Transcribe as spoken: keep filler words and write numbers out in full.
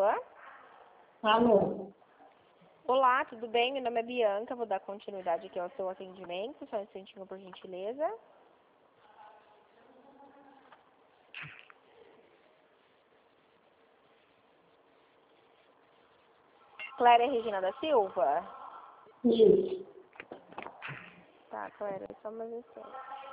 Alô? Alô? Olá, tudo bem? Meu nome é Bianca, vou dar continuidade aqui ao seu atendimento. Só um instantinho, por gentileza. Cléria Regina da Silva? Isso. Tá, Cléria, só mais um instante.